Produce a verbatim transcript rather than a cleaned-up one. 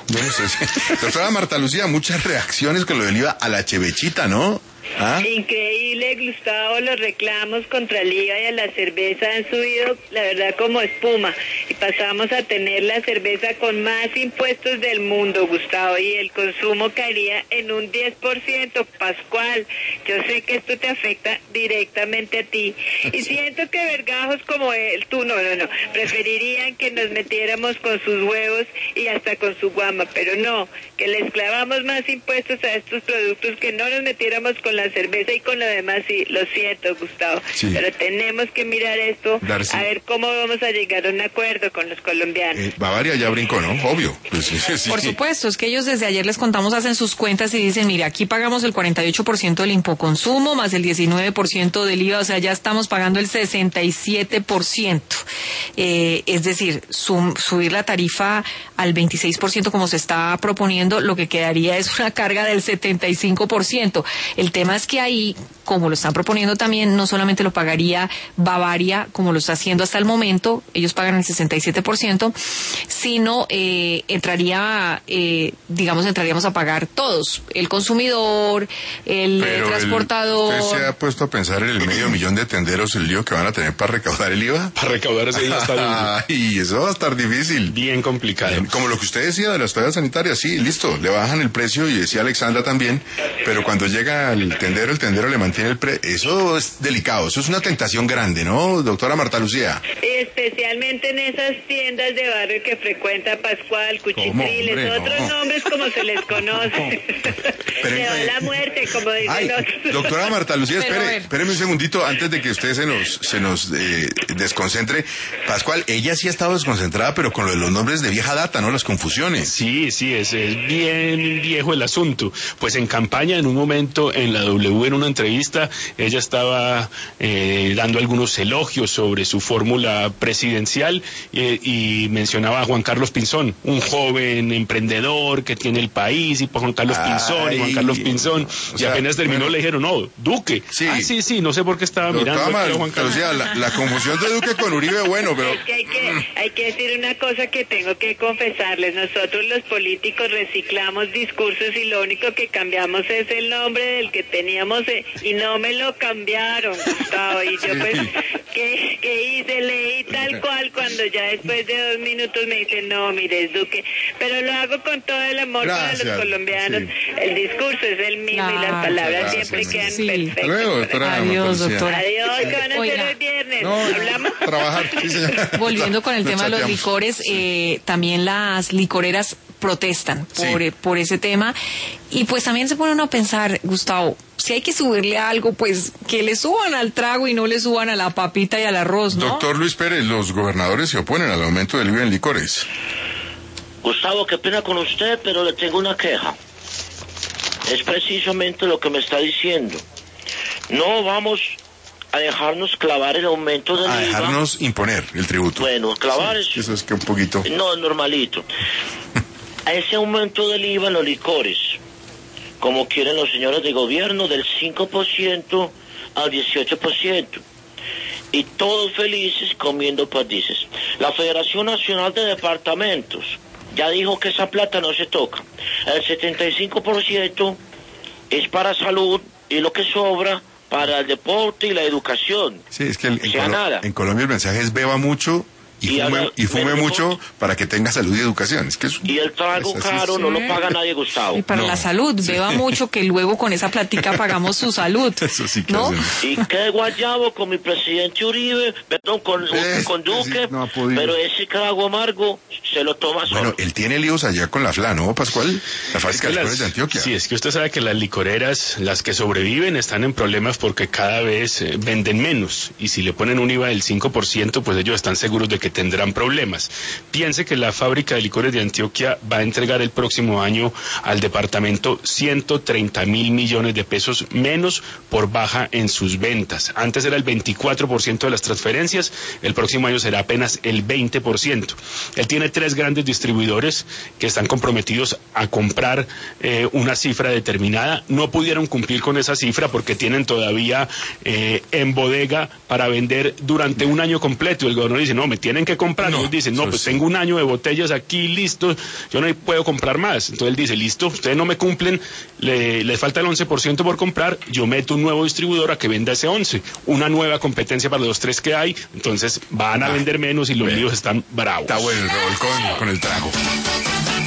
Yo no sé si... Doctora Marta Lucía, muchas reacciones con lo del IVA a la chevechita, ¿no? ¿Ah? Increíble, Gustavo, los reclamos contra el IVA y a la cerveza han subido, la verdad, como espuma. Y pasamos a tener la cerveza con más impuestos del mundo, Gustavo, y el consumo caería en un diez por ciento. Pascual, yo sé que esto te afecta directamente a ti. Y siento que vergajos como él, tú, no, no, no, preferirían que nos metiéramos con sus huevos y hasta con su guama, pero no, que les clavamos más impuestos a estos productos, que no nos metiéramos con la cerveza y con lo demás. Sí, lo siento, Gustavo, sí. Pero tenemos que mirar esto, Darcy, a ver cómo vamos a llegar a un acuerdo con los colombianos. Eh, Bavaria ya brincó, ¿no? Obvio. Pues, sí, sí. Por supuesto, es que ellos desde ayer les contamos, hacen sus cuentas y dicen, mire, aquí pagamos el cuarenta y ocho por ciento del impoconsumo más el diecinueve por ciento del IVA, o sea, ya estamos pagando el sesenta y siete por ciento. Eh, es decir, sum, subir la tarifa al veintiséis por ciento como se está proponiendo, lo que quedaría es una carga del setenta y cinco por ciento. El tema es que ahí, como lo están proponiendo también, no solamente lo pagaría Bavaria, como lo está haciendo hasta el momento, ellos pagan el sesenta y siete por ciento, sino eh, entraría, eh, digamos, entraríamos a pagar todos, el consumidor, el Pero transportador. El, ¿Usted se ha puesto a pensar en el medio millón de tenderos, el lío que van a tener para recaudar el IVA? Para recaudar ese IVA está y eso va a estar difícil. Bien complicado. Como lo que usted decía de las toallas sanitarias, sí, listo, le bajan el precio, y decía Alexandra también, pero cuando llega el tendero, el tendero le mantiene el precio. Eso es delicado, eso es una tentación grande, ¿no, doctora Marta Lucía? Especialmente en esas tiendas de barrio que frecuenta Pascual, Cuchitriles, hombre, otros no. nombres como se les conoce. Pero, se va la muerte, como dicen ay, otros. Doctora Marta Lucía, espere, espéreme un segundito antes de que usted se nos, se nos eh, desconcentre. Pascual, ella sí ha estado desconcentrada, pero con lo de los nombres de vieja data, ¿no? Las confusiones. Sí, sí, es, es bien viejo el asunto. Pues en campaña, en un momento, en la W, en una entrevista, ella estaba eh, dando algunos elogios sobre su fórmula presidencial eh, y mencionaba a Juan Carlos Pinzón, un joven emprendedor que tiene el país, y por Juan Carlos Ay, Pinzón, y Juan Carlos Pinzón, y sea, apenas terminó bueno, le dijeron, no, Duque. Sí. Ah, sí, sí, no sé por qué estaba Doctor mirando mal, a Juan Carlos. O sea, la, la confusión de Duque con Uribe, bueno, pero... Es que hay que, hay que decir una cosa que tengo que confesarles, nosotros los políticos reciclamos discursos y lo único que cambiamos es el nombre del que teníamos eh, y no me lo cambiaron, Gustavo, y yo pues, ¿qué, qué hice? Leí tal cual cuando ya después de dos minutos me dicen, no, mire, es Duque, pero lo hago con todo el amor Gracias. Para los colombianos, sí. El discurso es el mismo claro. Y las palabras Gracias. Siempre quedan sí. Perfectas. Luego, doctora, adiós, doctora. Adiós, que van a Oiga. Hacer el viernes, no, ¿hablamos? Trabajar. Sí, volviendo con el tema de los licores, eh, también las licoreras protestan por, sí. por ese tema, y pues también se pone uno a pensar, Gustavo, si hay que subirle algo, pues que le suban al trago y no le suban a la papita y al arroz, ¿no? Doctor Luis Pérez, los gobernadores se oponen al aumento del I V A en licores. Gustavo, qué pena con usted, pero le tengo una queja. Es precisamente lo que me está diciendo. No vamos a dejarnos clavar el aumento del I V A. A dejarnos imponer el tributo. Bueno, clavar sí, es... Eso es que un poquito... No, normalito. A ese aumento del I V A en los licores, como quieren los señores de gobierno, del cinco por ciento al dieciocho por ciento. Y todos felices comiendo perdices. La Federación Nacional de Departamentos ya dijo que esa plata no se toca. El setenta y cinco por ciento es para salud y lo que sobra para el deporte y la educación. Sí, es que el, en, sea, Colo- nada. en Colombia el mensaje es beba mucho y, y, fume, haga, y fume mucho para que tenga salud y educación. Es que es, y el trago es caro sí. No lo paga nadie, Gustavo. Y para no. la salud, sí. Beba mucho que luego con esa platica pagamos su salud. Eso sí que ¿no? Y qué guayabo con mi presidente Uribe, perdón, con, es, con Duque, sí, no pero ese trago amargo se lo toma solo. Bueno, él tiene líos allá con la F L A, ¿no, Pascual? La fábrica de licores de Antioquia. Sí, es que usted sabe que las licoreras, las que sobreviven, están en problemas porque cada vez eh, venden menos. Y si le ponen un I V A del cinco por ciento, pues ellos están seguros de que tendrán problemas. Piense que la fábrica de licores de Antioquia va a entregar el próximo año al departamento ciento treinta mil millones de pesos menos por baja en sus ventas. Antes era el veinticuatro por ciento de las transferencias, el próximo año será apenas el veinte por ciento. Él tiene tres grandes distribuidores que están comprometidos a comprar eh, una cifra determinada. No pudieron cumplir con esa cifra porque tienen todavía eh, en bodega para vender durante un año completo. El gobernador dice, no, me tiene tienen que comprar. No, Ellos dicen, no, pues sí. tengo un año de botellas aquí, listo, yo no puedo comprar más. Entonces él dice, listo, ustedes no me cumplen, le, les falta el once por ciento por comprar, yo meto un nuevo distribuidor a que venda ese once, una nueva competencia para los tres que hay, entonces van a Ah, vender menos y los ve. líos están bravos. Está bueno el revolcón con el trago.